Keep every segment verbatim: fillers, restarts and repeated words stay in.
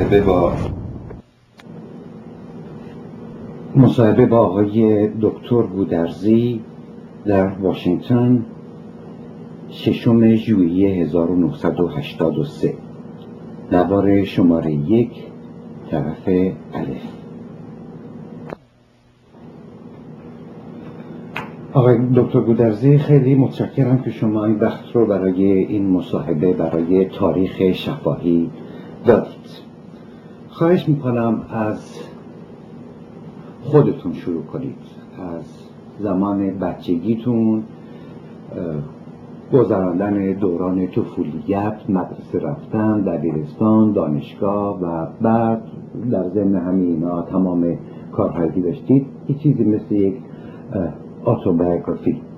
مصاحبه با مصاحبه با آقای دکتر گودرزی در واشنگتن ششم ژوئیه هزار و نهصد و هشتاد و سه. نوار شماره یک، طرف الف. آقای دکتر گودرزی، خیلی متشکرم که شما این وقت رو برای این مصاحبه برای تاریخ شفاهی دادید. خواهش میکنم از خودتون شروع کنید، از زمان بچگیتون، گذراندن دوران طفولیت، مدرسه رفتن، دبیرستان، دانشگاه و بعد در ضمن همین اینا تمام کارهایی که داشتید، یه چیزی مثل یک اتوبیوگرافی.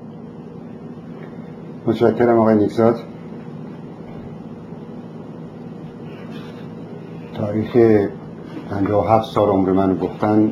متشکرم آقای نیکزاد. تاریخ پنجاه و هفت سال عمر من گفتن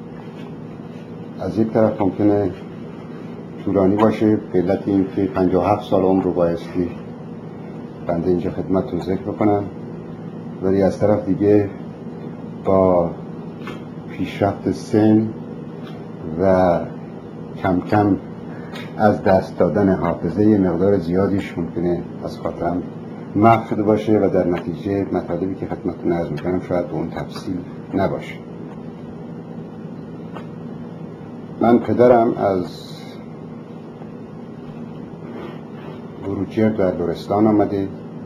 از یک طرف ممکنه طولانی باشه به علت این که پنجاه و هفت سال عمر رو بایستی بنده اینجا خدمتتون ذکر بکنم، ولی از طرف دیگه با پیشرفت سن و کم کم از دست دادن حافظه مقدار زیادیش ممکنه از خاطرم محو شده باشه و در نتیجه مطالبی که خدمتتون عرض می‌کنم شاید به اون تفصیل نباشه. من پدرم از بروجرد در لرستان آمده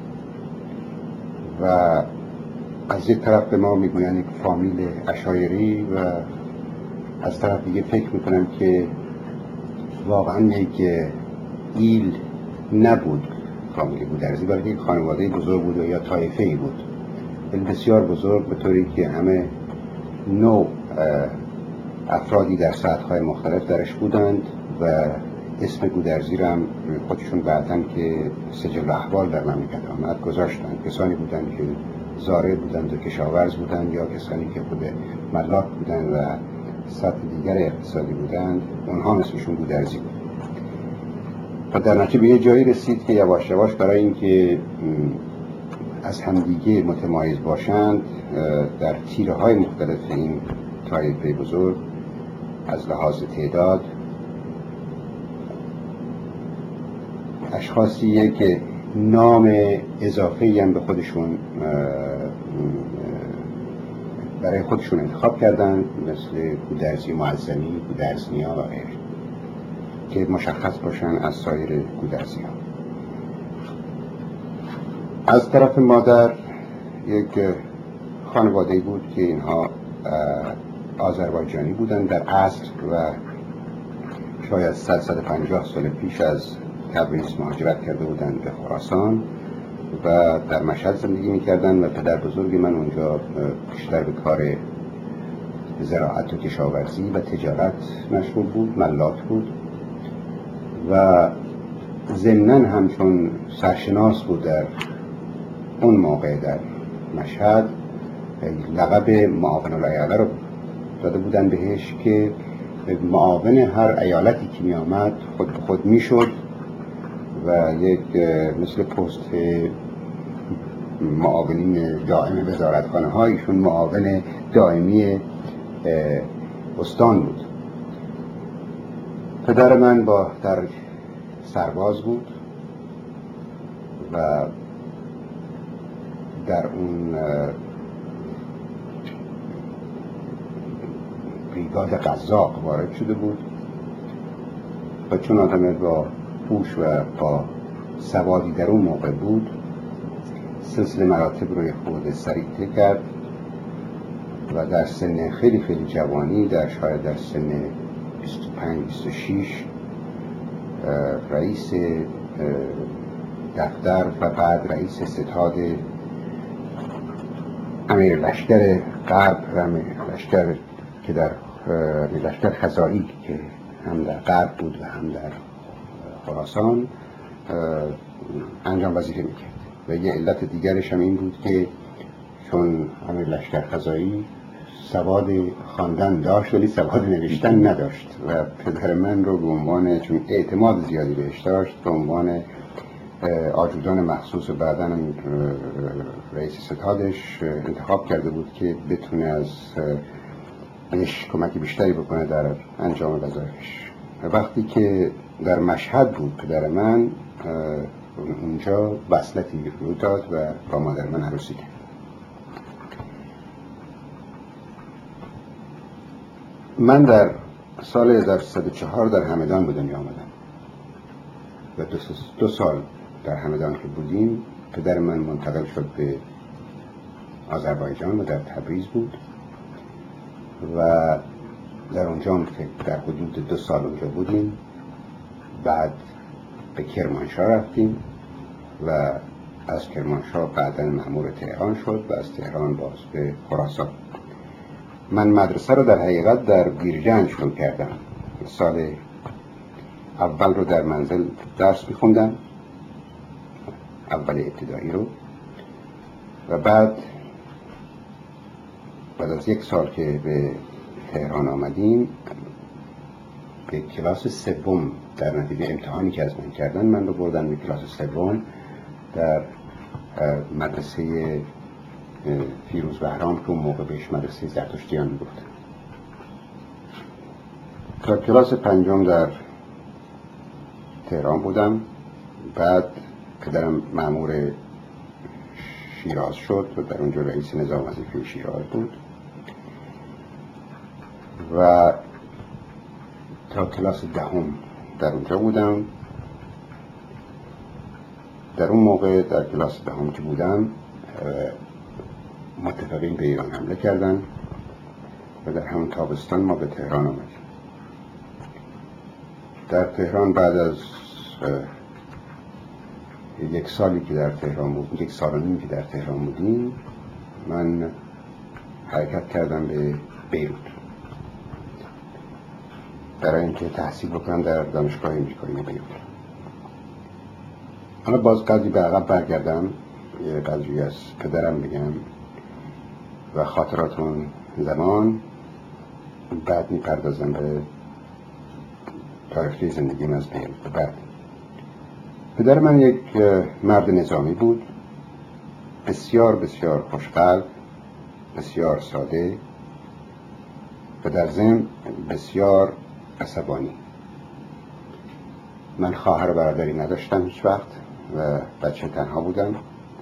و از یک طرف به ما میگویند یک فامیل عشایری و از طرف دیگه فکر میکنم که واقعا یک ایل نبود فامیل گودرزی، بلکه یک خانواده بزرگ بود یا طایفه‌ای بود، ولی بسیار بزرگ، به طوری که همه نوع افرادی در سطح‌های مختلف درش بودند و اسم گودرزی را هم خودشون بعداً که سجل احوال در مملکت آمد گذاشتند. کسانی بودند که زارع بودند و کشاورز بودند یا کسانی که خود ملاک بودند و سطح دیگر اقتصادی بودند، اونها اسمشون گودرزی بود. و در نتیجه به یه جایی رسید که یواش یواش برای اینکه از همدیگه متمایز باشند در تیره‌های مختلف این طایفه بزرگ از لحاظ تعداد اشخاصیه که نام اضافه‌ای هم به خودشون برای خودشون انتخاب کردن، مثل گودرزی معظمی، گودرزنیا و غیره، که مشخص باشن از سایر گودرزی ها. از طرف مادر یک خانواده بود که اینها آذربایجانی بودن در اصل و شاید صد صد و پنجاه سال پیش از تبریز مهاجرت کرده بودند به خراسان و در مشهد زندگی می‌کردند و پدر بزرگ من اونجا بیشتر به کار زراعت و کشاورزی و تجارت مشغول بود، ملاک بود و ضمناً همچون سرشناس بود در اون موقع در مشهد، لقب معاون الایاله رو داده بودن بهش که معاون هر ایالتی که می آمد خود به خود می شد و یک مثل پست معاونین دائم وزارتخانه هایشون معاون دائمی استان بود. پدر من با در سرباز بود و در اون بریگاد قزاق وارد شده بود و چون آدم با هوش و با سوادی در اون موقع بود سلسله مراتب روی خود سریع‌تر کرد و در سن خیلی خیلی جوانی، در شاید در سن بیست و پنج بیست و شش رئیس دفتر و بعد رئیس ستاد امیر لشکر غرب و امیر لشکر که در لشکر خزاعی که هم در غرب بود و هم در خراسان انجام وظیفه میکرد. و یه علت دیگرش هم این بود که چون امیر لشکر خزاعی سواد خواندن داشت ولی سواد نوشتن نداشت و پدر من رو به عنوان، چون اعتماد زیادی بهش داشت، به عنوان آجودان مخصوص و بعداً رئیس ستادش انتخاب کرده بود که بتونه از بهش کمک بیشتری بکنه در انجام وظایفش. وقتی که در مشهد بود پدر من، اونجا وصلتی رو داد و با مادر من عروسی کرد. من در سال هزار و سیصد و چهار در همدان به دنیا آمدم و دو, دو سال در همدان که بودیم پدر من منتقل شد به آذربایجان و در تبریز بود و در اونجا در حدود دو سال اونجا بودیم. بعد به کرمانشاه رفتیم و از کرمانشاه بعداً مأمور تهران شد و از تهران باز به خراسان. من مدرسه رو در حقیقت در بیرجنج شروع کردم. سال اول رو در منزل درس می‌خوندم، اول ابتدایی رو، و بعد بعد از یک سال که به تهران آمدیم به کلاس سوم در نتیجه امتحانی که از من کردن من رو بردن به کلاس سوم در مدرسه فیروز بهرام که اون موقع بهش مدرسه زرتشتیان میگفتن. تا کلاس پنجم در تهران بودم. بعد پدرم مأمور شیراز شد و در اونجا رئیس نظام وظیفه شیراز بود و تا کلاس دهم در اونجا بودم. در اون موقع در کلاس دهم که بودم متفقین به ایران حمله کردن و در همون تابستان ما به تهران آمدیم. در تهران بعد از یک سالی که در تهران بود، یک سال و نیم که در تهران بودیم، من حرکت کردم به بیروت برای اینکه تحصیل بکنم در دانشگاه امریکایی بیروت. حالا باز قضیه به عقب برگردم، یه قضیه از پدرم بگم و خاطرات اون زمان، بعد میپردازم به تاریخی زندگیم از بیروت. بعد پدر من یک مرد نظامی بود، بسیار بسیار خوشقلب، بسیار ساده و در ضمن بسیار عصبانی. من خواهر و برادری نداشتم هیچ وقت و بچه تنها بودم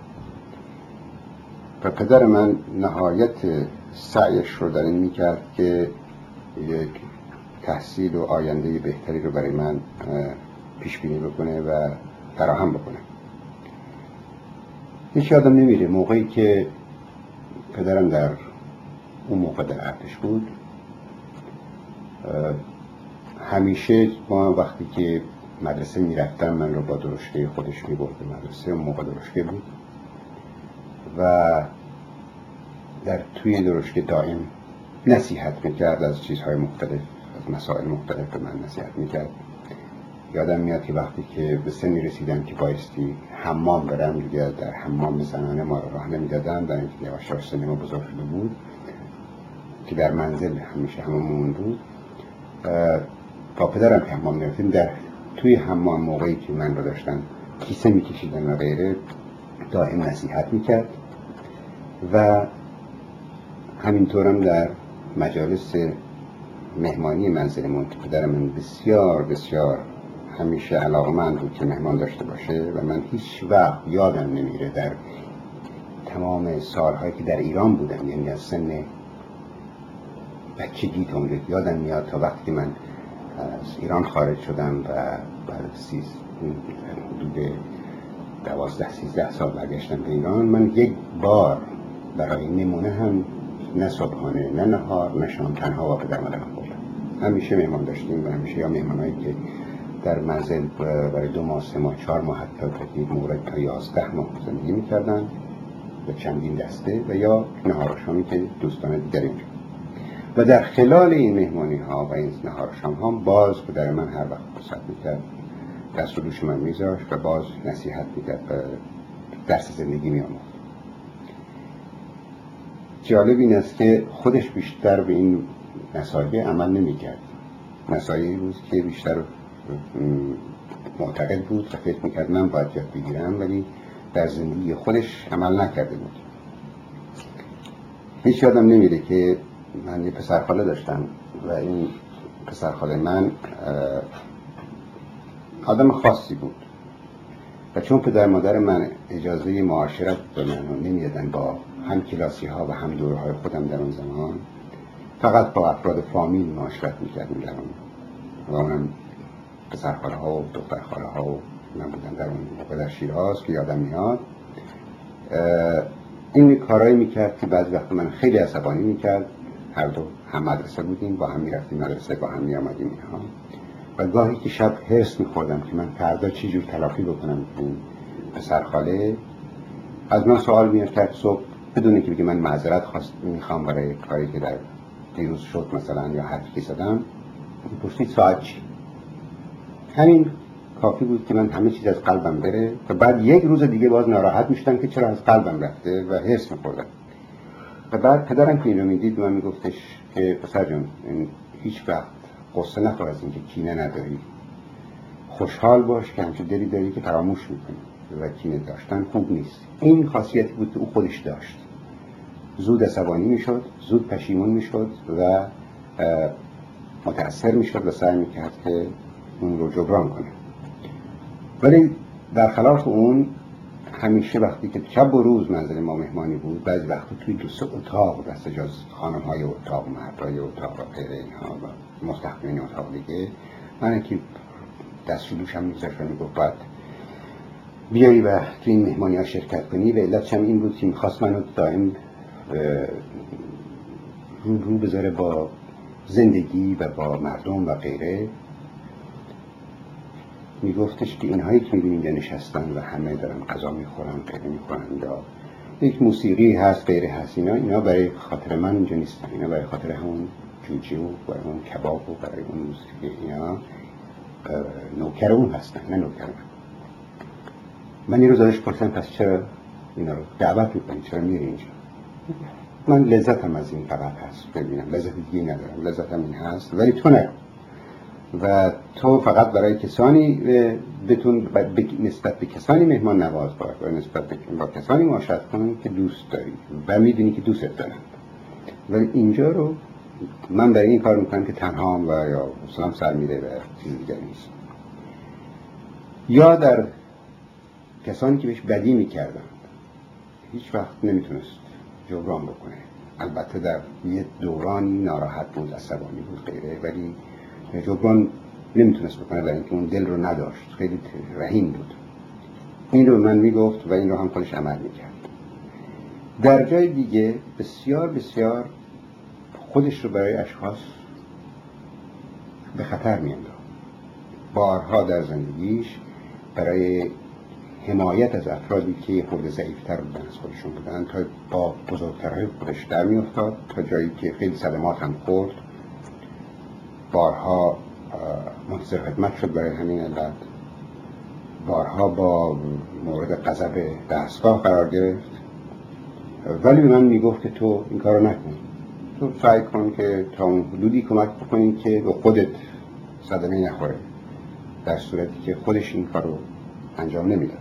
و پدر من نهایت سعیش رو در این میکرد که یک تحصیل و آینده بهتری رو برای من پیش بینی بکنه و فراهم بکنه. هیچ یادم نمیره موقعی که پدرم در اون موقع در ارتش بود، همیشه ما وقتی که مدرسه میرفتم من رو با درشکه خودش میبرد به مدرسه. اون موقع درشکه بود و در توی درشکه دائم نصیحت میکرد از چیزهای مختلف، از مسائل مختلف به من نصیحت میکرد. یادم میاد که وقتی که به سنی رسیدم که بایستی حمام برم، دیگه در حمام زنانه ما راه نمیدادن، در اینکه یواش یواش سن ما بزرگ شده بود که در منزل همیشه حماممون بود. با پدرم که حمام میرفتیم، در توی حمام موقعی که من رو داشتن کیسه میکشیدن و غیره دائم نصیحت میکرد و همینطورم در مجالس مهمانی منزلمون که پدرم من بسیار بسیار همیشه علاقه‌مند بود که مهمان داشته باشه و من هیچ وقت یادم نمیره در تمام سالهایی که در ایران بودم، یعنی از سن بچگی تا اونجا یادم میاد تا وقتی که من از ایران خارج شدم و بعد سیز حدود دوازده سیزده سال برگشتم به ایران، من یک بار برای نمونه هم نه صبحانه نه نهار نه شام تنها با پدر مادرم خوردم. همیشه مهمان داشتیم و همیشه یا مهمانایی که در منزل برای دو ماه سه ماه چهار ماه حتی تا مورد تا یازده ماه زندگی میکردن به چندین دسته و یا نهار و شامی که دوستان دیگری اونجا. و در خلال این مهمانی ها و این نهار و شام ها باز پدر من هر وقت فرصت میکرد دست رو دوش من میذاشت و باز نصیحت میکرد و درس زندگی میآموخت. جالب این است که خودش بیشتر به این نصایح عمل نمیکرد. نصایحی بود که بیشتر معتقد بود و فکر میکرد من باید یاد بگیرم، ولی در زندگی خودش عمل نکرده بود. هیچ یادم نمیره که من یه پسرخاله داشتم و این پسرخاله من آدم خاصی بود و چون پدر مادر من اجازه معاشرت به من نمیدادن با هم کلاسی ها و هم دوره های خودم در اون زمان، فقط با افراد فامیل معاشرت میکردیم در اون و اونم پسرخاله ها و دخترخاله ها و من بودم در اون موقع در شیراز که یادم میاد. این کارهایی میکرد که بعضی وقت من خیلی عصبانی میکرد. هر دو هم مدرسه بودیم، با هم میرفتیم مدرسه، با هم میامدیم اینها. و گاهی که شب هرس میخوردم که من فردا چی جور تلافی بکنم این پسرخاله، از من سوال میکرد صبح بدونه که بگه من معذرت خواست میخوام برای کاری که در دیروز شد مثلا یا حرفی که زدم. پرسید ساعت چی؟ همین کافی بود که من همه چیز از قلبم بره و بعد یک روز دیگه باز ناراحت میشدم که چرا از قلبم رفته و هرس میخوردم. و بعد پدرم که اینو میدید من میگفتش که پسر جان هیچ وقت قصه نخور از اینکه کینه نداری، خوشحال باش که همچون دلی داری که فراموش میکنی و کینه داشتن خوب نیست. این خاصیتی بود که او خودش داشت. زود عصبانی میشد، زود پشیمون میشد و متأثر میشد و سعی میکرد که اون رو جبران کنه. ولی در خلاف اون همیشه وقتی که شب و روز منزل ما مهمانی بود، بعضی وقتا توی دو سه اتاق دست جز خانم های اتاق، مردای اتاق و غیره اینها و مستخدمین اتاق دیگه، من که دست شلوش هم میگذاشت و میگفت باید بیایی و توی این مهمانی ها شرکت کنی و علتش هم این بود که میخواست منو دائم رو رو بذاره با زندگی و با مردم و غیره. میگفتش که اینهایی که میبینید نشستن و همه دارن غذا میخورن، غیره میخورن یا یک موسیقی هست غیره هست، اینا اینا برای خاطر من اینجا نیستن، اینا برای خاطر همون جوجه و برای اون کباب و برای اون موسیقی، اینا نوکر اون هستن نه نوکر من. من این روز ازش پرسیدم پس چرا اینا رو دعوت میکنی، چرا میری اینجا؟ من لذتم از این فقط هست ببینم، لذت دیگه ندارم، لذتم این هست ولی تو نکن و تو فقط برای کسانی بتون نسبت به کسانی مهمان نواز باش و نسبت به با کسانی معاشرت کن که دوست داری و میدونی که دوست دارن. ولی اینجا رو من برای این کار میکنم که تنهام و یا اصلا سر میره و چیز دیگر نیست. یا در کسانی که بهش بدی میکردن هیچ وقت نمیتونست جبران بکنه. البته در یه دورانی ناراحت بود، عصبانی بود غیره، ولی جبران نمیتونست بکنه برای اینکه اون دل رو نداشت، خیلی رحیم بود. این رو من میگفت و این رو هم خودش عمل میکرد. در جای دیگه بسیار بسیار خودش رو برای اشخاص به خطر میانداخت. بارها در زندگیش برای حمایت از افرادی که خود ضعیفتر بودن از خودشون بودن تا با بزرگترهای خودش در میافتاد، تا جایی که خیلی صدمات هم خورد. بارها منتظر خدمت شد برای همین علت، بارها با مورد غضب دستگاه قرار گرفت، ولی به من میگفت که تو این کارو نکن، تو سعی کن که تا اون حدودی کمک بکنی که به خودت صدمه نخوره، در صورتی که خودش این کارو انجام نمیداد.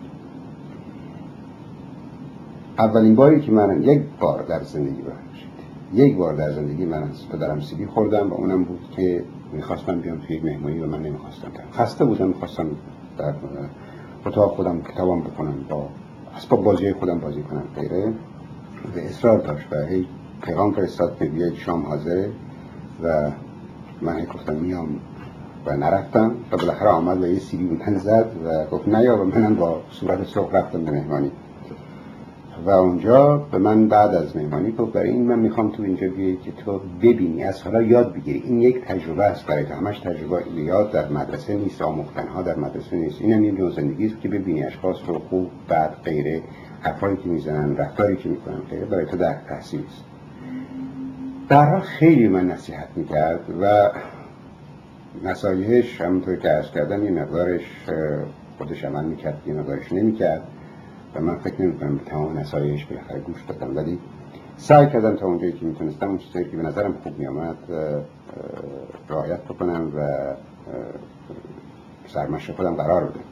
اولین باری که من یک بار در زندگی باشید یک بار در زندگی من از پدرم سیبی خوردم و اونم بود که میخواستم بیام توی یک مهمانی و من نمیخواستم. خسته بودم، میخواستم در اتاق خودم کتابم بکنم، با اسباب بازی خودم بازی کنم غیره، و اصرار داشت و هی پیغام فرستاد که بیاید شام حاضره و من هی گفتم میام و نرفتم و بالاخره آمد و یه سیبی من زد و گفت نیا و منم با صورت سرخ رفتم به مهمانی. و اونجا به من بعد از مهمانی گفت برای این من میخوام تو اینجا بیایی که تو ببینی، از حالا یاد بگیری، این یک تجربه است برای تو، همش تجربه یاد در مدرسه نیست، آموختنها در مدرسه نیست، این هم یه نوع زندگی است که ببینی اشخاص رو خوب بد غیره، حرفایی که میزنن، رفتاری که میکنن غیره، برای تو در تحصیل است. در حال خیلی من نصیحت میکرد و نصایحش همونطور که عرض کردم یه مقدارش خودش عمل میکرد، یه مقدارش نمیکرد و من فکر نمی‌کنم به تمام نصایحش بالاخره گوش دادم، ولی سعی کردم تا اونجایی که میتونستم اون چیزایی که به نظرم خوب میامد رعایت بکنم و سرمشق خودم قرار بدم.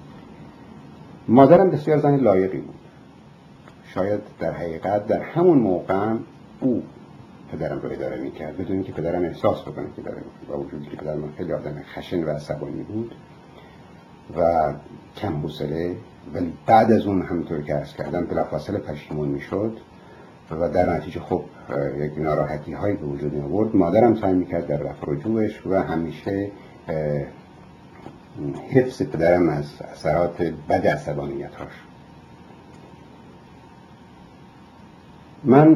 مادرم بسیار زن لایقی بود. شاید در حقیقت در همون موقع او پدرم رو اداره میکرد بدون اینکه پدرم احساس بکنه که داره، با وجودی که پدرم خیلی آدم خشن و عصبانی بود و کم حوصله، ولی بعد از اون همونطور که عرض کردم بلافاصله پشیمون میشد و در نتیجه خب یک ناراحتی هایی به وجود می آورد. مادرم سعی میکرد در رفع رجوعش و همیشه حفظ پدرم از اثرات بد عصبانیت هاش. من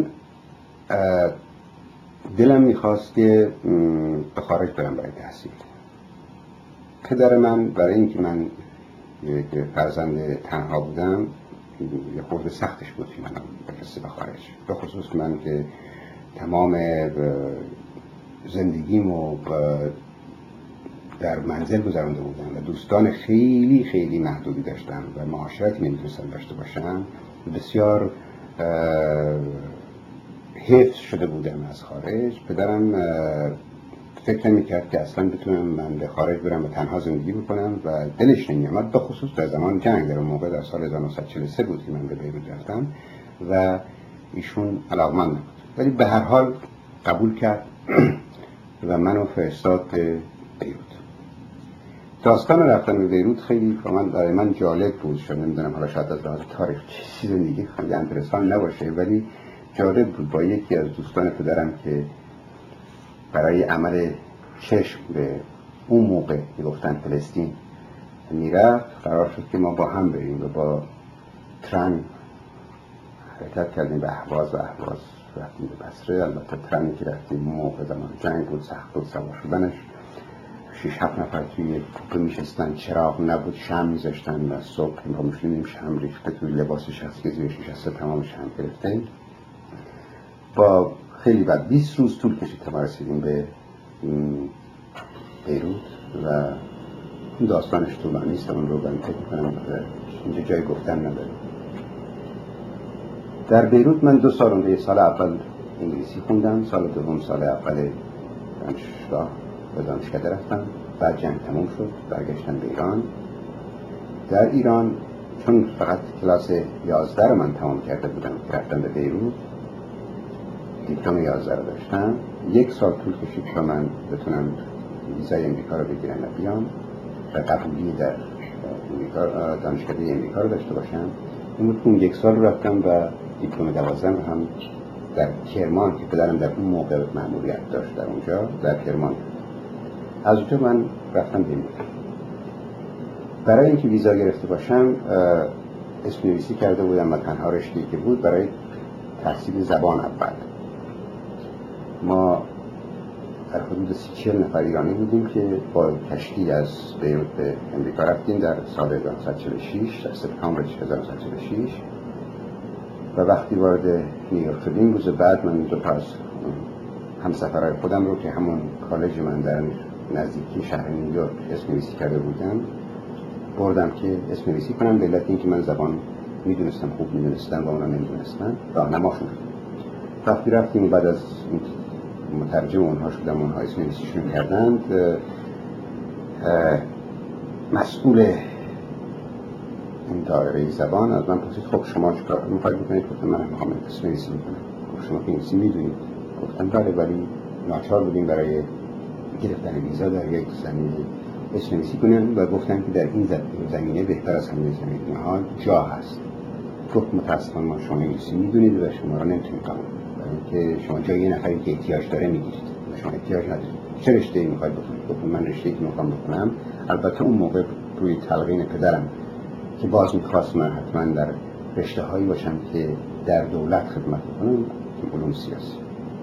دلم میخواست که به خارج برم برای تحصیل. پدر من برای اینکه من یک فرزند تنها بودم یه خورده سختش بود که من بفرسته به خارج، به خصوص من که تمام زندگیمو در منزل گذرانده بودم و دوستان خیلی خیلی محدودی داشتم و معاشرتی نمیتونستم داشته باشم. بسیار حفظ شده بودم از خارج. پدرم فکر نمی‌کرد که اصلا بتونم من به خارج برم و تنها زندگی بکنم و دلش نمی‌آمد، به خصوص در زمان جنگ. در اون موقع در سال هزار و نهصد و چهل و سه بود که من به بیروت رفتم و ایشون علاقمند نبود، ولی به هر حال قبول کرد و منو فرستاد به بیروت. داستان رفتن به بیروت خیلی برای من جالب بود. شاید نمیدونم حالا شاید از لحاظ تاریخی زندگی خیلی انترسان نباشه، ولی جالب بود. با یکی از دوستان پدرم که برای عمل چشم به اون موقع میگفتن فلسطین میرفت، قرار شد که ما با هم بریم و با ترن حرکت کردیم به اهواز و اهواز رفتیم به بصره. البته ترنی که رفتیم موقع زمان جنگ بود، سخت بود سوار شدنش. شش هفت نفر توی کوپه میشستن، چراغ نبود، شمع میذاشتن و صبح ما میشونیم شمع ریخته توی لباس شخصی زیر شیشه است، تمام شمع گرفته. با خیلی بعد بیست روز طول کشید تا ما رسیدیم به بیروت و اون داستانش طولانی است، اون رو من فکر می‌کنم اینجا جای گفتن نداره. در بیروت من دو سال اونجا، سال اول انگلیسی خوندم، سال دوم سال اول دانشگاه به دانشکده رفتم. بعد جنگ تموم شد، برگشتم به ایران. در ایران چون فقط کلاس یازده رو من تمام کرده بودم که رفتم به بیروت، دیپلم یازده رو داشتم. یک سال طول کشید تا من بتونم ویزای امریکا رو بگیرم و بیام و قبولی در امریکا، دانشکده امریکا رو داشته باشم. اون اون یک سال رفتم و دیپلم دوازدهم رو هم در کرمان که پدرم در اون موقع مأموریت داشت در اونجا، در کرمان. از اونجا من رفتم بیروت. برای اینکه ویزا گرفته باشم اسم نویسی کرده بودم و تنها رشته‌ای که بود برای تحصیل زبان اول. ما در حدود سی چهل نفر ایرانی بودیم که با کشتی از بیروت به امریکا رفتیم در سال هزار و نهصد و چهل و شش، در سپتامبر هزار و نهصد و چهل و شش. و وقتی وارد نیویورک شدیم روز بعد من دو تا از همسفرهای خودم رو که همون کالج من در نزدیکی شهر نیویورک اسم نویسی کرده بودم بردم که اسم نویسی کنم، به علت اینکه من زبان میدونستم، خوب میدونستم و اونا نمیدونستن، راهنماشون. وقتی رفتیم بعد از مترجم اونها شدم، اونها اسم نویسیشون کردند، مسئول این دایره زبان از من پرسید خب شما چیکار می‌خواید بکنید؟ گفتم من می‌خوام اسم نویسی بکنم. گفت شما که انگلیسی میدونید؟ گفتم بله، ولی ناچار بودیم برای گرفتن ویزا در یک زمینه اسم نویسی کنیم و گفتن که در این زمینه بهتر از همه زمینه‌ها جا هست. گفت متأسفانه ما شما انگلیسی میدونید و شما را نمیتونید قبول کنید که شما جای یه نفری که احتیاج داره میگیرید و شما احتیاج ندارید. چه رشته‌ای می‌خواید بکنید؟ گفتم من رشته‌ای که می‌خوام بکنم، البته اون موقع روی تلقین پدرم که باز می‌خواست من حتما در رشته‌هایی باشم که در دولت خدمت بکنم، که علوم سیاسی.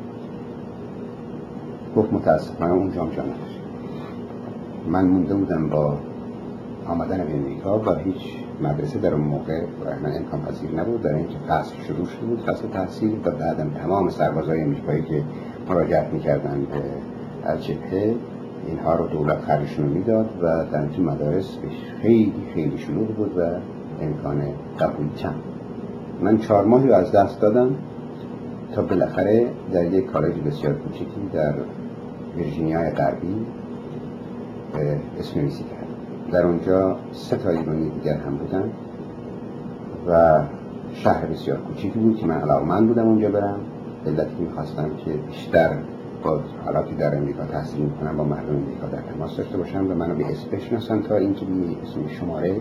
گفت متأسفانه اونجا هم جا نداره. من مونده بودم با آمدن به امریکا و هیچ مدرسه در اون موقع برای من امکان پذیر نبود، در اینکه فصل شروع شده بود، فصل تحصیل، و بعدم تمام سربازای امریکایی که مراجعت می‌کردن از جبهه اینها رو دولت خرجشون میداد و در این مدارس خیلی خیلی شلوغ بود و امکان قبول کم. من چهار ماهی رو از دست دادم تا بالاخره در یک کالج بسیار کوچکی در ویرجینیای غربی اسم نویسی کردم. در اونجا سه تا ایرانی دیگر هم بودن و شهر بسیار کوچیکی بود که من علاقه‌مند بودم اونجا برم، علتی که می‌خواستم که بیشتر با حالاتی در امریکا تحصیل می‌کنم با مردم امریکا در تماس داشته باشم و منو به اسم بشناسن تا اینکه بی اسم شماره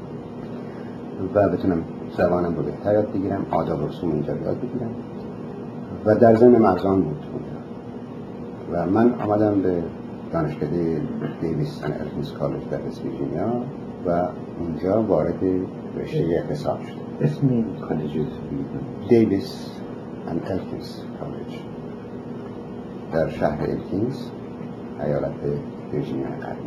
و بتونم زبانم رو بهتر یاد بگیرم، آداب و رسوم اینجا یاد بگیرم و در ضمن مرزان بود اونجا. و من آمدم به دانشکده دیویس اند الکینز کالج در وست ویرجینیا و اونجا وارد رشته اقتصاد شدم. اسم این کالج دیویس اند الکینز کالج در شهر الکینز، ایالت ویرجینیا غربی.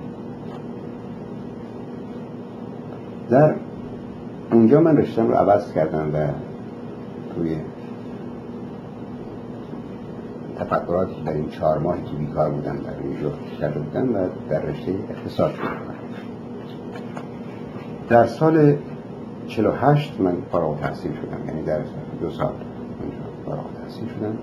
در اونجا من رشته‌ام رو عوض کردم و توی تفکراتی که در این چهار ماهی که بیکار بودم در اینجا کرده بودم و در رشته اقتصاد شدم. در سال چهل و هشت من فارغ التحصیل شدم، یعنی در دو سال اونجا فارغ التحصیل شدم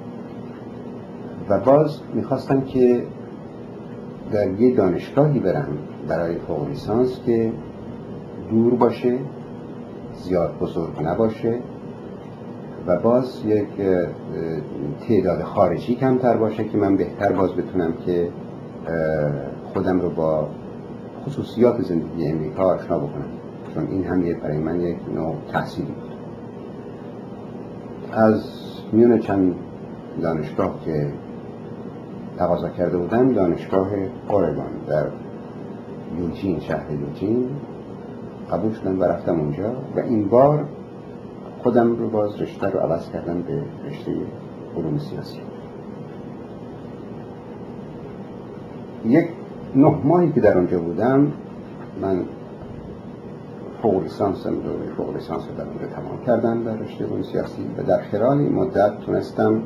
و باز میخواستم که در یه دانشگاهی برم برای فوق لیسانس که دور باشه، زیاد بزرگ نباشه و باز یک تعداد خارجی کمتر باشه که من بهتر باز بتونم که خودم رو با خصوصیات زندگی امریکا آشنا بکنم، چون این هم برای من یک نوع تحصیلی بود. از میون چند دانشگاه که تقاضا کرده بودم، دانشگاه اورگون در یوجین، شهر یوجین قبول شدم و رفتم اونجا و این بار خودم رو باز رشته رو عوض کردم به رشته علوم سیاسی. یک نه ماهی که در اونجا بودم من فوق لیسانسم رو فوق لیسانس رو در اونجا تمام کردم در رشته علوم سیاسی و در خلال این مدت تونستم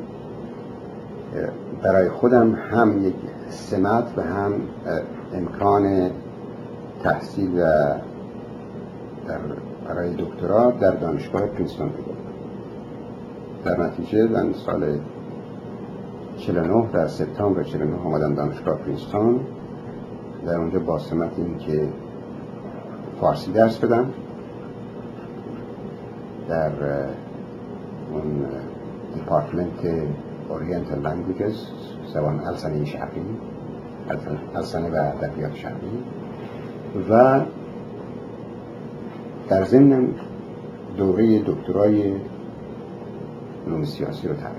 برای خودم هم یک سمت و هم امکان تحصیل و در برای دکترا در دانشگاه پرینستون بگیرم. در نتیجه من سال چهل و نه در سپتامبر چهل و نه آمدم دانشگاه پرینستون. در اونجا با سمت این که فارسی درس بدم در اون دیپارتمنت اورینتال لنگویجز، زبان السنه شرقی، السنه و ادبیات شرقی و در ضمن دوره دکترای علوم سیاسی رو ترک.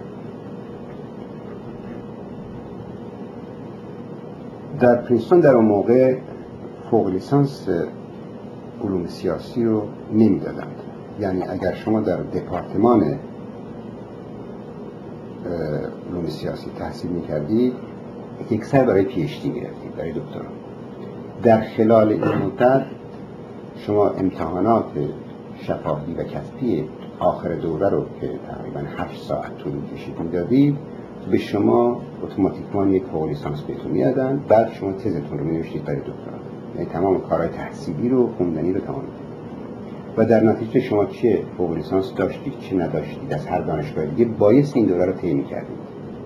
در پرینستون در اون موقع فوق لیسانس علوم سیاسی رو نمیدادند، یعنی اگر شما در دپارتمان علوم سیاسی تحصیل میکردید یکسر برای پی اچ دی میرفتید، برای دکترا. در خلال این مدت شما امتحانات شفاهی و کسبی آخر دوره رو که تقریبا هشت ساعت طول می‌کشید میدادید، به شما اتوماتیکمان یک فوق لیسانس بهتون میدادن، بعد شما تزتون رو می‌نوشتید برای دکترا، یعنی تمام کارهای تحصیلی رو خوندنی رو تمام می‌کردید و در نتیجه شما چه فوق لیسانس داشتید چه نداشتید از هر دانشگاه دیگه بایستی این دوره رو طی می‌کردید.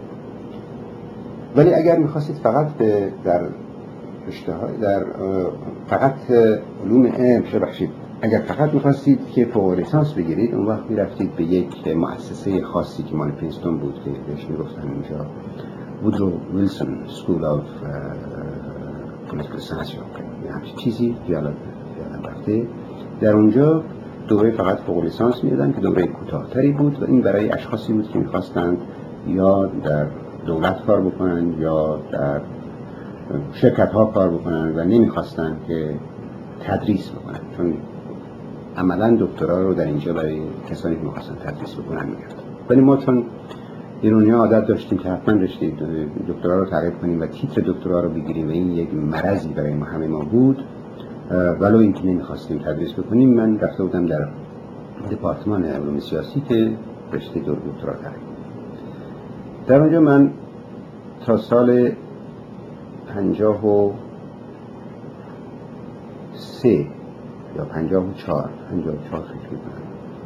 ولی اگر می‌خواستید فقط در رشته‌های در فقط علوم بشه بخشید اگر فقط می‌خواستید که فوق لیسانس بگیرید، اون وقت می‌رفتید به یک مؤسسه خاصی که مال پرینستون بود که بهش می‌گفتن اونجا وودرو ویلسون سکول آف پولیتیکال ساینس یا همچین چیزی یادم رفته. در اونجا دوره فقط فوق لیسانس میدادن که دوره کوتاه‌تری بود و این برای اشخاصی بود که می‌خواستند یا در دولت کار بکنن یا در شرکت ها کار بکنن و نمیخواستن که تدریس بکنن، چون عملا دکترا رو در اینجا برای کسانی که میخواستن تدریس بکنن میگردن. ولی ما چون ایرانی ها عادت داشتیم که حتما رشته دکترا رو تعریف کنیم و تیتر دکترا رو بگیریم و این یک مرضی برای ما همه ما بود، ولو اینکه نمیخواستیم تدریس بکنیم، من رفته بودم در دپارتمان علوم سیاسی که رشته دکترا تعریف. در اونجا من تا سال پنجاه و سه یا پنجاه و چهار پنجاه و چهار فکر میکنم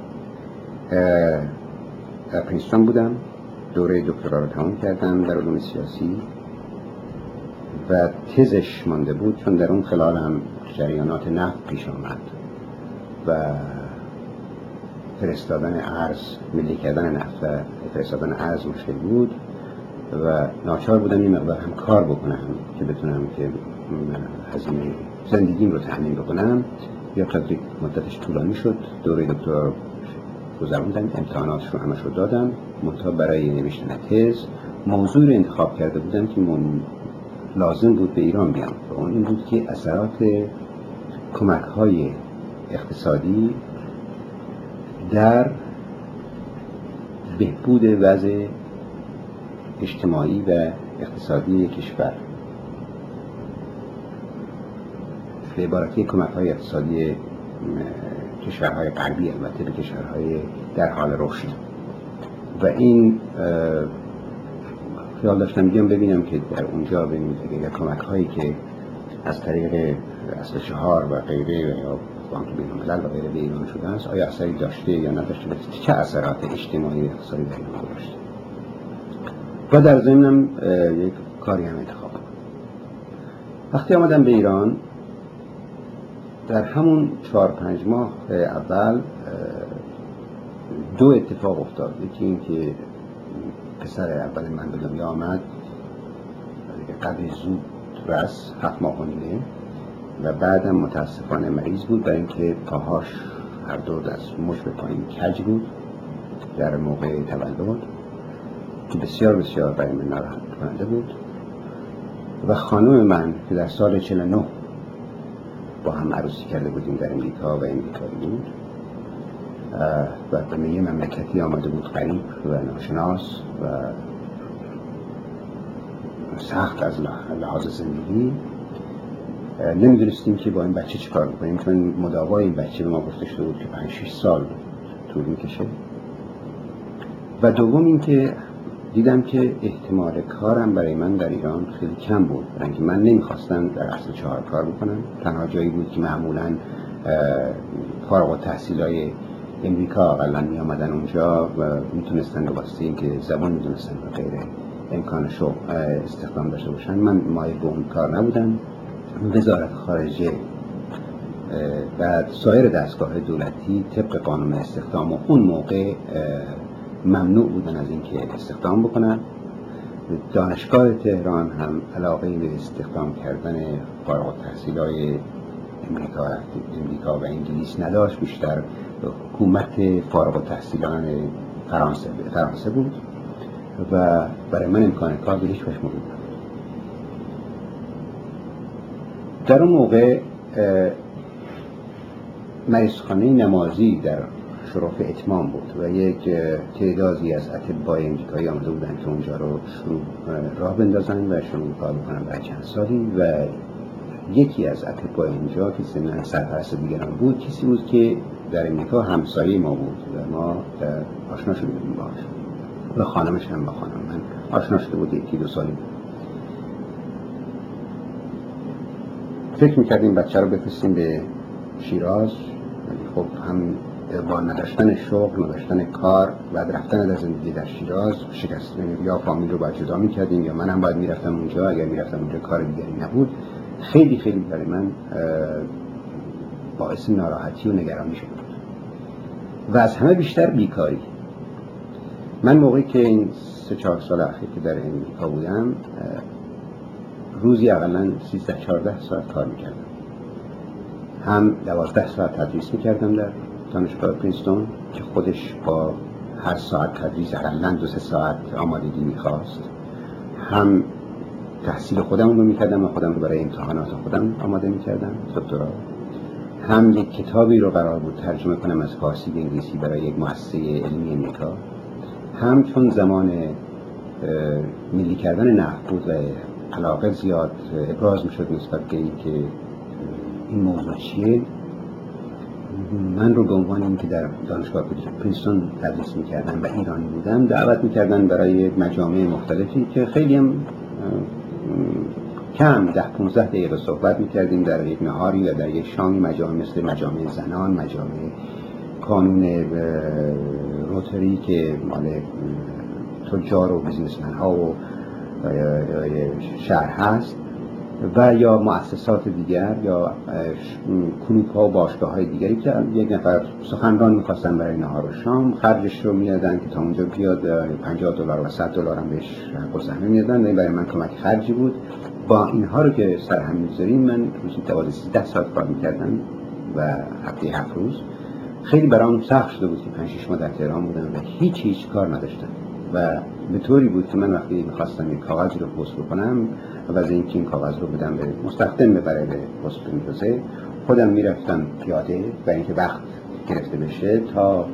در پرینستون بودم، دوره دکترا رو تمام کردم در علوم سیاسی و تزش مانده بود، چون در اون خلال هم جریانات نفت پیش آمد و فرستادن ارز، ملی کردن نفت و فرستادن ارز مشکل بود و ناچار بودم این مقدار هم کار بکنم که بتونم که هزینه زندگیم رو تامین بکنم. یا تا مدتش طولانی شد، دوره دکترا گذروندم، امتحاناتش رو همش رو دادم، منتها برای نوشتن تز موضوع رو انتخاب کرده بودم که من لازم بود به ایران بیام و اون این بود که اثرات کمک‌های اقتصادی در بهبود وضع اجتماعی و اقتصادی کشور، به عبارتی کمک‌های اقتصادی کشورهای غربی، البته به کشورهای در حال رشد. و این خیال داشتم بیام ببینم که در اونجا ببینید اگر کمک‌هایی که از طریق اصل چهار و غیره یا بانک بین‌الملل و غیره به ایران شده است آیا اثری داشته یا نداشته، چه اثرات اجتماعی و اقتصادی در ایران داشته. و در ضمنم یک کاری هم انتخاب کردم. وقتی آمدم به ایران در همون چهار پنج ماه اول دو اتفاق افتاد. یکی این که پسر اول من به دنیا آمد قدری زود رس، هفت ماه و نیمه، و بعدم متاسفانه مریض بود برای اینکه پاهاش هر دو از مچ به پایین کج بود در موقع تولد که بسیار بسیار برای من ناراحت کننده بود. و خانم من که در سال چهل و نه با هم عروسی کرده بودیم در امریکا و امریکایی بود و به یه مملکتی آمده بود غریب و ناشناس و سخت از لحاظ زندگی، نمیدونستیم که با این بچه چی کار بکنیم، چون مداوای این بچه به ما گفته شده بود که پنج شش سال طول میکشه. و دوم این که دیدم که احتمال کارم برای من در ایران خیلی کم بود، برای اینکه من نمیخواستم در اصل چهار کار بکنم. تنها جایی بود که معمولاً فارغ التحصیلای امریکا اقلا می آمدن اونجا و میتونستن به واسطه اینکه زبان میدونستن و غیره امکان شغل استخدام داشته باشن. من مایل به اون کار نبودم. وزارت خارجه و سایر دستگاه دولتی طبق قانون استخدام و اون موقع ممنوع بودن از اینکه استخدام بکنن. دانشگاه تهران هم علاقه به استخدام کردن فارغ التحصیلای امریکا امریکا و انگلیس نداشت، بیشتر حکومت فارغ التحصیلان فرانسه فرانسه بود و برای من امکان کار به هیچ وجه موجود نبود. در اون موقع مریضخانه نمازی در شرف اتمام بود و یک تعدادی از اطباء امریکایی آمده بودن که اونجا رو شروع راه بندازن و شروع کار بکنن برای چند سالی. و یکی از اطباء اینجا که سنن سرپرست دیگران بود، کسی بود که در امریکا همسایه ما بود و ما آشنا شده بودیم باهاش و خانمش هم با خانم من آشنا شده بود، یکی دو سالی بود. فکر میکردیم بچه رو بفرستیم به شیراز، ولی خب هم با نداشتن شغل، نداشتن کار و رفتن در زندگی در شیراز شکست، یا فامیل رو باید جدا میکردیم یا من هم باید میرفتم اونجا. اگر میرفتم اونجا کار دیگری نبود. خیلی خیلی برای من باعث ناراحتی و نگرانی شد و از همه بیشتر بیکاری. من موقعی که این سه چهار سال اخیر که در امریکا بودم روزی اقلا سیزده چهارده ساعت کار میکردم. هم دوازده ساعت تدریس میکردم در دانشگاه پرینستون که خودش با هر ساعت تدریس اقلا دو سه ساعت آمادگی میخواست، هم تحصیل خودم رو میکردم و خودم رو برای امتحانات خودم آماده میکردم دکترا، هم یک کتابی رو قرار بود ترجمه کنم از فارسی به انگلیسی برای یک مؤسسه علمی امریکا، هم چون زمان ملی کردن نفت بود و علاقه زیاد ابراز میشد نسبت به اینکه این موضوع چیه، من رو به عنوان اینکه در دانشگاه پرینستون تدریس میکردم و ایرانی بودم دعوت میکردن برای مجامع مختلفی که خیلی هم کم ده پونزده دقیقه صحبت میکردیم در یک نهاری یا در یک شامی، مجامع مثل مجامع زنان، مجامع کانون روتری که مال تجار و بیزنسمن ها و شهر هست و یا مؤسسات دیگر یا کلوب ها و باشگاه های دیگری که یک نفر سخنران میخواستن برای نهار و شام، خرجش رو میدادن که تا اونجا بیاد پنجاه دلار و صد دلار هم بهش حق الزحمه میدادن. برای من کمک خرجی بود. با اینها رو که سر هم می‌گذاریم، من روزی دوازده سیزده ساعت کار میکردم و هفته هفت روز. خیلی برام سخت شده بود که پنج شش ماه در تهران بودم و هیچ هیچ کار نداشتم و به طوری بود که من وقتی میخواستم یک کاغذی رو پست بکنم و از اینکه این کاغذ رو بدم به مستخدم ببره به پست می‌رسه، خودم میرفتم پیاده و اینکه وقت گرفته بشه تا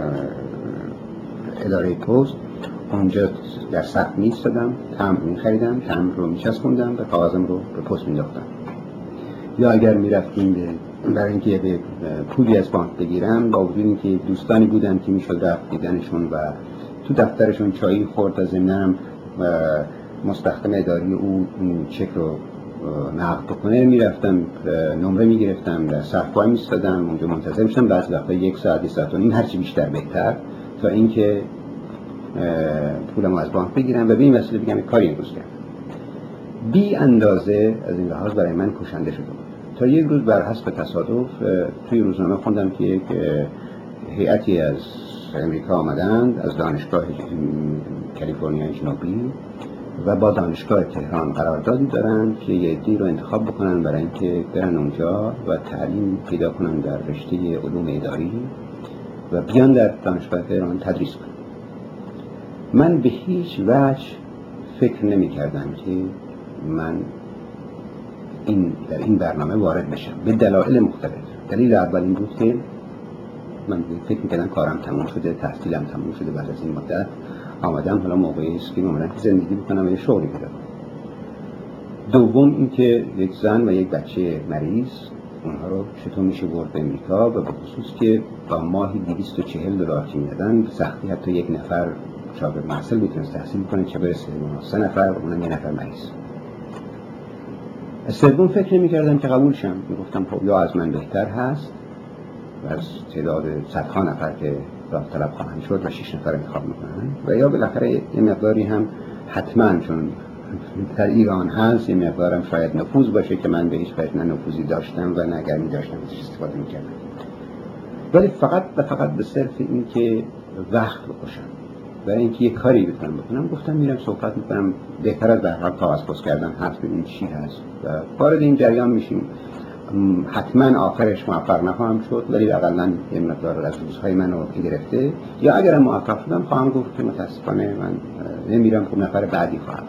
اداره پست اونجا در صف می‌ایستادم، تمبر می‌خریدم، تمبر رو می‌چسبوندم و کاغذم رو به پست می‌انداختم. یا اگر می‌رفتیم برای اینکه به پولی از بانک بگیرم، با وجود اینکه دوستانی بودن که میشد رفت دیدنشون و تو دفترشون چایی خورد، از ضمناً مستخدم اداری او چک رو نقد بکنه، میرفتم نمره میگرفتم، در صف وای میستادم، اونجا منتظر میشدم، بعضی وقتا یک ساعت یک ساعت و نیم، هرچی بیشتر بهتر، تا اینکه پولمو از بانک بگیرم و به این وسیله بگم کاری امروز کردم. بی اندازه از این لحاظ برای من کشنده شده بود تا یک روز بر حسب تصادف توی روزنامه خوندم که یک هیئتی از امریکا آمدند از دانشگاه کالیفرنیا جنوبی و با دانشگاه تهران قراردادی دارند که یه عده‌ای رو انتخاب بکنن برای اینکه برن اونجا و تعلیم پیدا کنن در رشته علوم اداری و بیان در دانشگاه تهران تدریس کنن. من به هیچ وجه فکر نمی کردم که من این در این برنامه وارد بشم، به دلایل مختلف. دلیل اول این بود که من فکر می‌کردم کارم تموم شده، تحصیلم تموم شده، بعد از این مدت آمدم، حالا موقعی است که اومدم زندگی بکنم و یه شغلی پیدا کنم. دوم اینکه یک زن و یک بچه مریض، اونها رو چطور میشه برد به امریکا، و به خصوص که با ماهی دویست و چهل دلار که میدادن، سختی حتی یک نفر شاگرد محصل میتونست تحصیل کنه، چه برسه به سه نفر، اونم یه نفر مریض. سوم فکر نمی‌کردم که قبول شم. میگفتم خب یا از من بهتر هست و از تعداد صدها نفر که راه طلب خواهند شد و شش نفر انتخاب میکنن، و یا بالاخره یه مقداری هم حتما چون در ایران هست یه مقدارم شاید نفوذ باشه که من به هیچ وجه نه نفوذی داشتم و نه گرمی داشتم ازش استفاده میکردم، ولی فقط و فقط به صرف این که وقت بکشم و اینکه یه کاری بتونم بکنم، گفتم میرم صحبت میکنم، بهتر از در حال کاغذ پست کردن حرف ببینیم چی هست و وارد این جریان میشیم. حتما آخرش موفق نخواهم شد، ولی حداقل یه مقدار از روزهای منو گرفته، یا اگرم موفق شدم خواهم گفت که متاسفانه من نمیرم، خب نفر بعدی خواهم.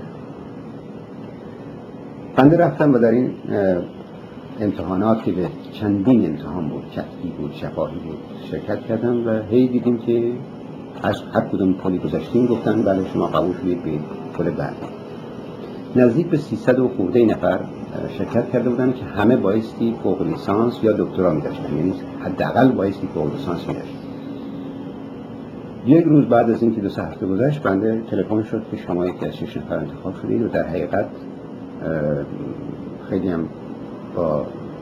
بنده رفتم و در این امتحانات که به چندین امتحان بود، کتبی بود، شفاهی بود، شرکت کردم و هی دیدیم که از هر کدوم پلی گذاشتیم گفتن بله شما قبول شدید به پل بعدی. نزدیک به سیصد و خورده نفر شرکت کرده بودن که همه بایستی فوق لیسانس یا دکترا می داشتن، یعنی حداقل بایستی فوق لیسانس می داشتن. یک روز بعد از اینکه دو سه هفته گذشت، بنده تلفن شد که شما یکی از شش نفر انتخاب شدید و در حقیقت خیلی هم با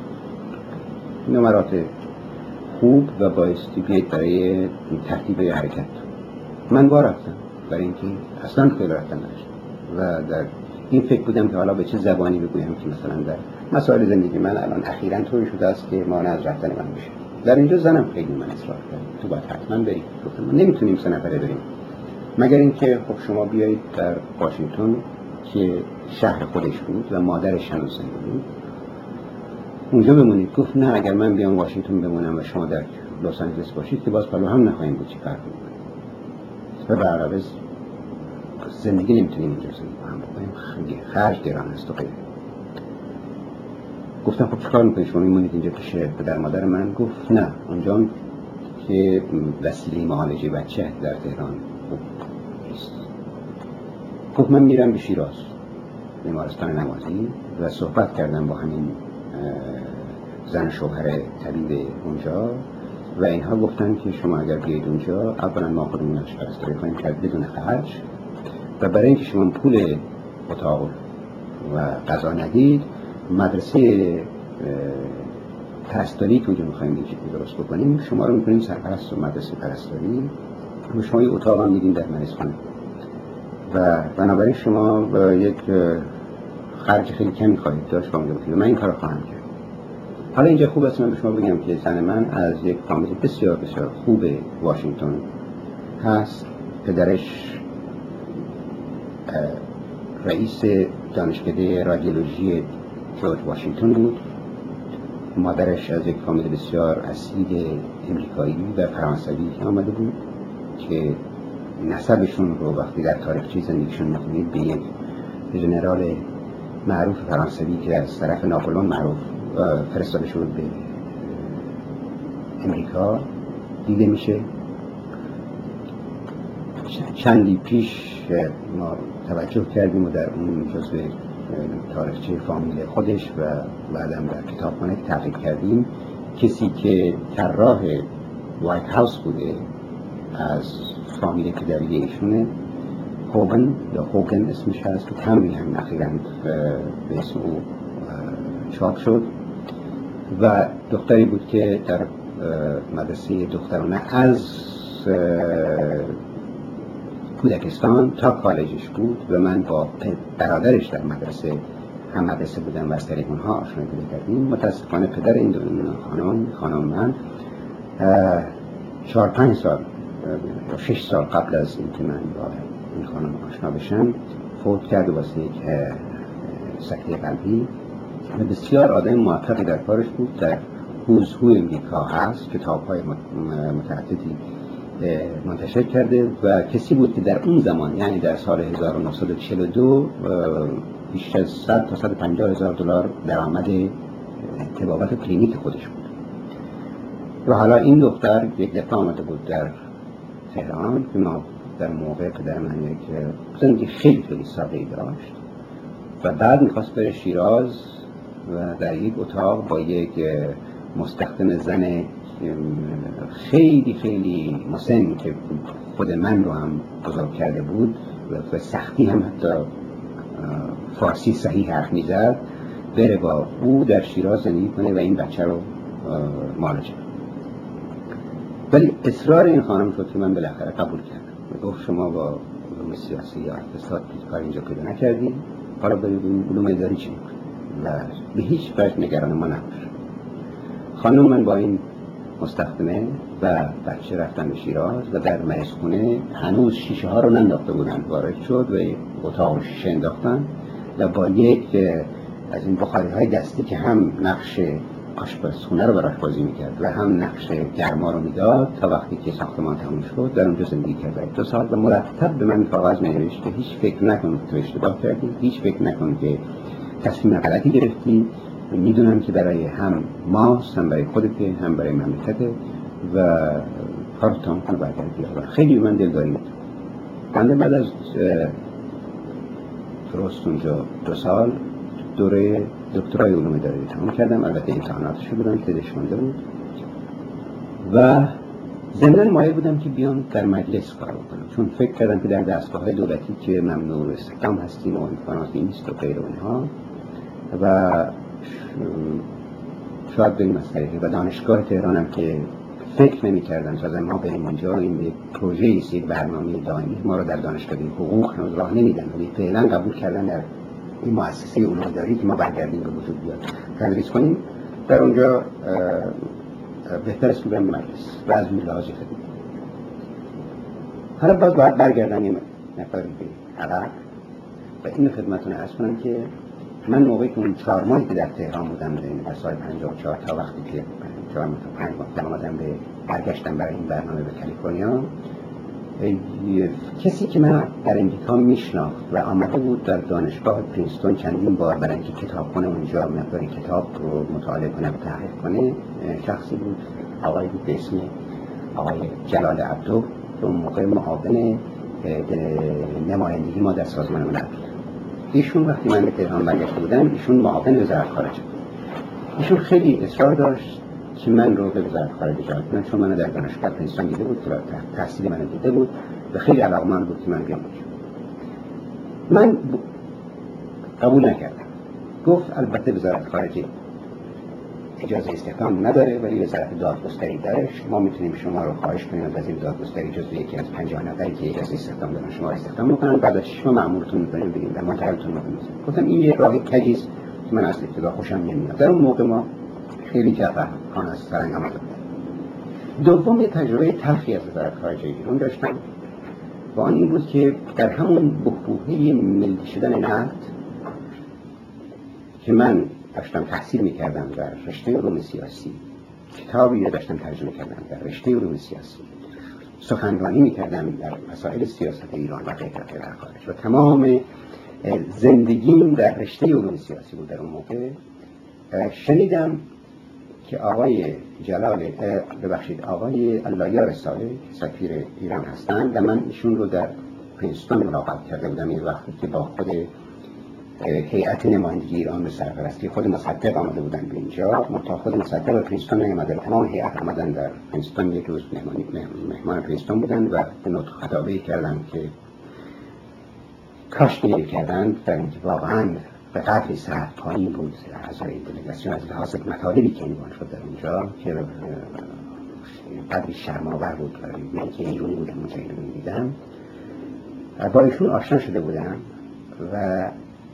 نمرات خوب و بایستی بیاید برای ترتیب حرکت. من با رفتم برای اینکه اصلا خیلی رفتن نداشتم و در این فکر بودم که حالا به چه زبانی بگویم که مثلا در مسائل زندگی من الان اخیراً طوری شده است که مانع از رفتن من بشه. در اینجا زنم خیلی من اصرار کرد تو باید حتما برید. گفتم ما نمیتونیم سه نفره بریم مگر اینکه خب شما بیایید در واشنگتن که شهر خودش بود و مادرش هنوز زنده بود اونجا بمونید. گفت نه، اگر من بیام واشنگتن بمونم و شما در لس آنجلس باشید که باز پلو هم نخواهیم بود، چی فرقی میکنه و به عربه زندگی نمیتونیم اینجا زندگی هم بکنیم، خیلی خرج گران است و غیره. گفتم خب چیکار میکنید شما میمونید اینجا پیش پدر مادر من؟ گفت نه، اونجا که وسیله معالجه بچه در تهران خوب نیست. گفت من میرم به شیراز بیمارستان نمازی و صحبت کردم با همین زن شوهر طبیب اونجا و اینها گفتن که شما اگر بیاید اونجا اولا ما خودمون پرستاری خواهیم کرد بدون خرج و برای اینکه شما پول اتاق و غذا ندید، مدرسه پرستاری که اونجا می‌خوایم درست بکنیم شما رو می‌کنیم سرپرست و مدرسه پرستاری و شما یه اتاق هم میدیم در مریضخانه و بنابراین شما یک خرج خیلی کمی خواهید داشت فامیل بودید و من این کار رو خواهم کرد. حالا اینجا خوب است من به شما بگم که زن من از یک فامیل بسیار بسیار خوب واشنگتن هست. پدرش رئیس دانشکده رادیولوژی جورج واشنگتن بود. مادرش از یک فامیل بسیار اصیل امریکایی و فرانسوی آمده بود که نسبشون رو وقتی در تاریخچه زندگیشون می‌خونید به یک ژنرال معروف فرانسوی که از طرف ناپلئون معروف فرستاده شد به امریکا دیده میشه. چندی پیش ما توجه کردیم و در اون جزء تاریخچه فامیل خودش و بعدم در کتابخانه تحقیق کردیم. کسی که طراح وایت هاوس بوده از فامیل پدری ایشونه، هوگن یا هوگن اسمش هست که تمری هم اخیراً به اسم او چاپ شد و دختری بود که در مدرسه دخترانه از کودکستان تا کالجش بود و من با برادرش در مدرسه هم مدرسه بودم و از طریق اونها آشنایی پیدا کردیم. متاسفانه پدر این دو خانم خانم من چهار پنج سال یا شش سال قبل از اینکه من با این خانم آشنا بشم فوت کرد واسه یک سکته قلبی و بسیار آدم موفقی در کارش بود. در هوز هو امریکا هست کتاب‌های متعددی منتشر کرده و کسی بود که در اون زمان یعنی در سال هزار و نهصد و چهل و دو بیش از صد تا صد و پنجاه هزار دلار درآمد طبابت کلینیک خودش بود. و حالا این دختر یک دفعه آمده بود در تهران که ما در موقع پدر من یک زندگی خیلی خیلی ساده‌ای داشت و بعد می‌خواست بره شیراز و در یک اتاق با یک مستخدم زن خیلی خیلی مسن که خود من رو هم بزرگ کرده بود و به سختی هم حتی فارسی صحیح حرف می‌زد بره با او در شیراز زندگی کنه و این بچه رو معالجه. ولی اصرار این خانم شد که من بالاخره قبول کردم و گفت شما با علوم سیاسی یا اقتصاد کار اینجا پیدا نکردید، حالا برید علوم اداری چی می‌کنید و به هیچ وجه نگران ما نباش. خانم من با این مستخدمه و بچه رفتن به شیراز و در مریضخونه هنوز شیشه ها رو ننداخته بودن وارد شد و اتاق شیشه انداختن و با یک از این بخاری های دستی که هم نقش آشپزخونه رو براش بازی میکرد و هم نقش گرما رو میداد تا وقتی که ساختمان تموم شد در اونجا زندگی کرد دو سال و مرتب به من کاغذ می‌نوشت که هیچ فکر نکن که اشتباه کردی، هیچ فکر نکن که تصمیم غلطی گرفتی، میدونم که برای هم ما هم برای خودت هم برای مملکت و کارت تمام کنه برگردی. خیلی من دلداری بود. بنده بعد از درست اونجا دو سال دوره دکترای علوم اداری تمام کردم. البته امتحاناتش بودم که دشمنده بود و ضمناً مایل بودم که بیام در مجلس کار بکنم چون فکر کردم که در دستگاه‌های دولتی که ممنوع استخدام هستیم و امکاناتی نیست و غیر و اینها و شاید به این مسئله و دانشگاه تهران هم که فکر نمی کردن تا ما بریم اونجا این یک پروژه ایست، یک برنامه دائمی ما رو در دانشگاه حقوق هنوز راه نمیدن ولی فعلا قبول کردن در این مؤسسه علوم اداری که ما برگردیم به وجود بیاد تدریس کنیم. در اونجا بهتر است که برم مجلس و از لحاظی خدمت. حالا باز باید برگردن یه نفری به عقب و این خدمتون عرض کنم که من موقعی که اون چهار ماهی که در تهران بودم در سال پنجاه و چهار تا وقتی که چهار ماه تا پنج ماه آمدم به برگشتم برای این برنامه به کالیفرنیا، کسی که من در امریکا میشناخت و آمده بود در دانشگاه پرینستون چندین بار برای اینکه کتابخونه اونجا مقداری کتاب رو مطالعه کنه و تحقیق کنه، شخصی بود آقای بود به اسم آقای جلال عبدو که اون موقع معاون نمایندگی ما در سازمان ملل. ایشون وقتی من به تهران برگشته بودم ایشون معاون وزارت خارجه. ایشون خیلی اصرار داشت که من رو به وزارت خارجه جلب کنه چون من در دانشگاه پرینستون دیده بود، تحصیل من دیده بود و خیلی علاقه‌مند بود که من بیام اونجا. من قبول نکردم. گفت البته وزارت خارجه اجازه استخدام نداره ولی وزارت دادگستری داره. ما میتونیم شما رو خواهش کنیم از این دادگستری جزو یکی از پنجاه نفری که اجازه استخدام دارن شما استخدام میکنن، بعد شما مأمورتون میکنیم بگیم در منتقلتون میکنیم. گفتم این یه راه کجیست که من از ابتدا خوشم نمیاد. در اون موقع ما خیلی جفاکانه از فرنگ آمده بود. دوم یه تجربه تلخی از وزارت خارجه ایران داشتم و آن این بود که در همون بحبوحه ملی شدن نفت که من داشتم تحصیل میکردم در رشته علوم سیاسی، کتابی رو داشتم ترجمه کردم در رشته علوم سیاسی، سخنرانی میکردم در مسائل سیاست ایران و غیره در خارج و تمام زندگیم در رشته علوم سیاسی بود. در اون موقع شنیدم که آقای جلال ببخشید آقای اللهیار صالح سفیر ایران هستند و من ایشون رو در پرینستون ملاقات کرده بودم این وقتی که با خود هیئت نمایندگی ایران به سرپرستی خود مصدق آمده بودن به اینجا. تا خود مصدق به پرینستون نیامده، تمام هیئت آمدن در پرینستون یک روز مهمانی مهمان پرینستون بودن و به نطق خطابه‌ای کردن که کاش که کردن در اینکه واقعا به قدری سرعت پایین بود اعضای دلگاسیون از لحاظ مطالبی که عنوان شد در اونجا که قدری شرم‌آور بود برای من که اینجوری بودم اونجا اینو می‌دیدم. با ایشون آشنا شده بودم و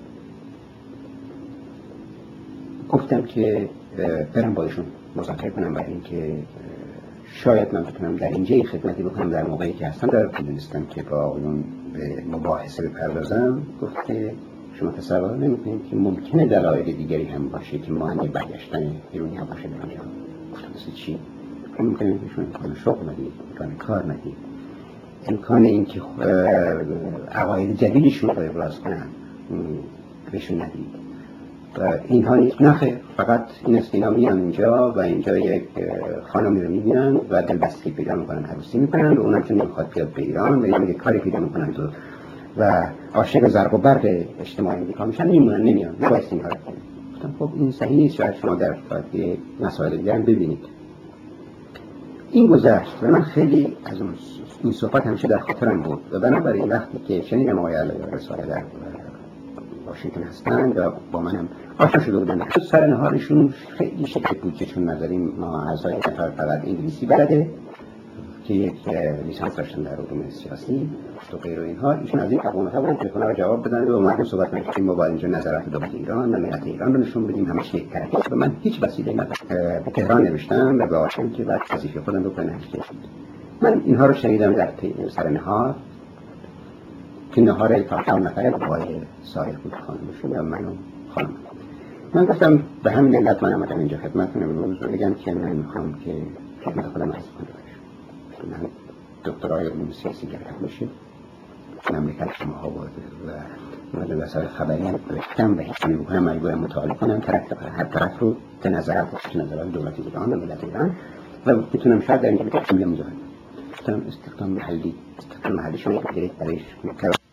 گفتم که برم با ایشون مذاکره کنم برای اینکه شاید من بتونم در اینجا خدمتی بکنم در موقعی که هستم. در دونستم که با اون به مباحثه بپردازم. گفت که شما تصور نمی‌کنید که ممکنه دلایل دیگری هم باشه که مانع برگشتن ایرانی ها باشه در اونجا. گفتم مثل چی؟ ممکنه که شما امکان شغل ندید، امکان کار ندید، امکان این که عقاید جدیدشون رو ابراز کنن بهشون ندید. و اینها نیست، نخیر، فقط این است اینا میان اینجا و اینجا یک خانمی رو میبینن و دلبستگی پیدا میکنن، عروسی میکنن و اونم که نمیخواد بیاد به ایران و یا یک کاری پیدا میکنن و و عاشق زرق و برق اجتماعی امریکا میشن، نمیمونن، نمیان، نباید این کار کنید. گفتم خب این صحیح نیست، شاید شما در فایده مسائل دیگر هم ببینید. این گذشت و من خیلی از اون این صحبت همیشه در خاطرم بود و بنابراین وقتی که شنیدم آقای علیه رساله در واشنگتن هستند و با منم آشنا شده بودن، سر نهارشون خیلی شکل بود که چون نداریم ما اعضای نفر فقط انگلیسی بلده که یک لیسانس داشتن در علوم سیاسی و غیر و اینها، ایشون از این اقوامت ها بودن تلفن رو جواب بدن و مردم صحبت کنیم که ما با اینجا نظرات دولت ایران و ملت ایران رو نشون بدیم، همش یک طرفه و من هیچ وسیله نداشتم. به تهران نوشتم و به واشنگتن که بعد وظیفه خودم رو کنم. من اینها رو شنیدم در سر نهار که نهار چهار نفره با آقای صالح بود خانمشون و من و خانم. من گفتم به همین علت من آمدم اینجا خدمتتون امروز بگم که من میخوام که خدمت خودم عرض کنم. من دکترای علوم سیاسی گرفتم باشه مملکت شما ها بود و من وسایل خبری هم داشتم و هیچ نمی‌کنم مجبورم مطالعه کنم طرف هر طرف رو به نظرات نظرات دولت ایران و ملت ایران و میتونم شاید در اینجا بکنم مزاحم. استخدام محلی استخدام محلی شما گرفت برایش